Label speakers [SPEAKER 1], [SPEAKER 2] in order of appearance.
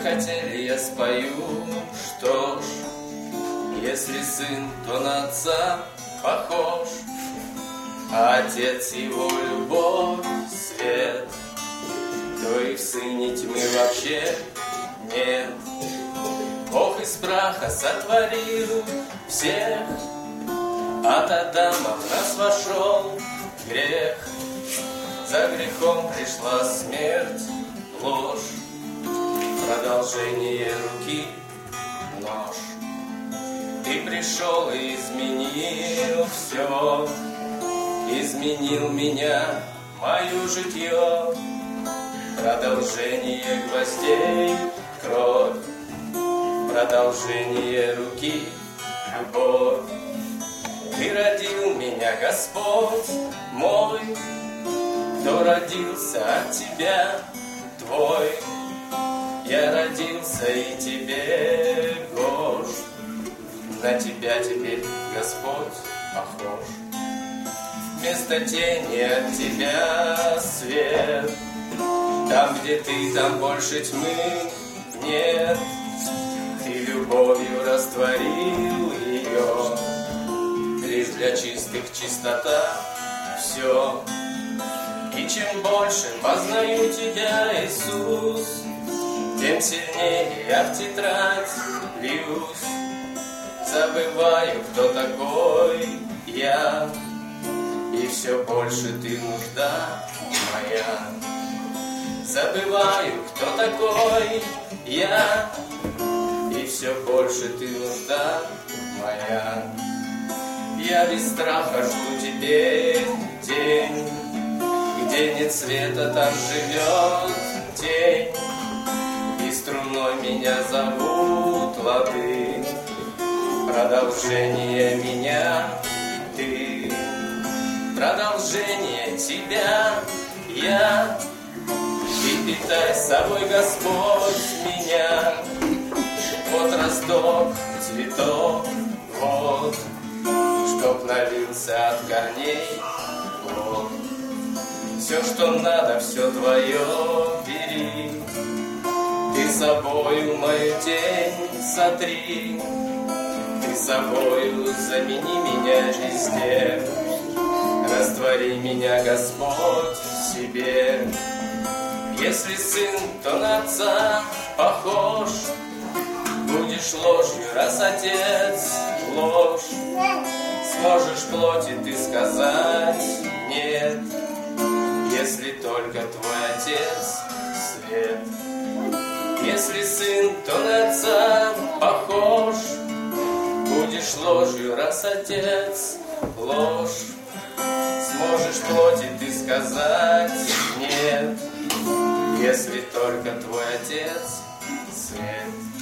[SPEAKER 1] хотели, я спою. Что ж, если сын, то на отца похож, а отец его любовь, свет, то и в сыне тьмы вообще нет. Бог из праха сотворил всех, от Адама в нас вошел грех. За грехом пришла смерть, ложь, продолжение руки нож. Ты пришел и изменил все, изменил меня, мое житье. Продолжение гвоздей кровь, продолжение руки любовь. Ты родил меня, Господь мой, кто родился от тебя, твой. Я родился и тебе гож, на тебя теперь, Господь, похож. Вместо тени от тебя свет, там, где ты, там больше тьмы нет. Ты любовью растворил ее, лишь для чистых чистота все. И чем больше познаю тебя, Иисус, тем сильнее я в тетрадь льюсь. Забываю, кто такой я, и все больше ты нужда моя. Забываю, кто такой я, и все больше ты нужда моя. Я без страха жду теперь день, где нет света, там живет тень. И струной меня зовут лады, продолжение меня ты, продолжение тебя я. И питай собой, Господь, меня. Вот росток цветов, вот, чтоб налился от корней плод. Все, что надо, все твое бери. Ты собою мою тень сотри, ты собою замени меня везде. Раствори меня, Господь, в себе. Если сын, то на отца похож, будешь ложью, раз отец ложь. Сможешь плоти ты сказать нет, если только твой отец свет. Если сын, то на отца похож, будешь ложью, раз отец ложь. Сможешь плоти ты сказать нет, если только твой отец свет.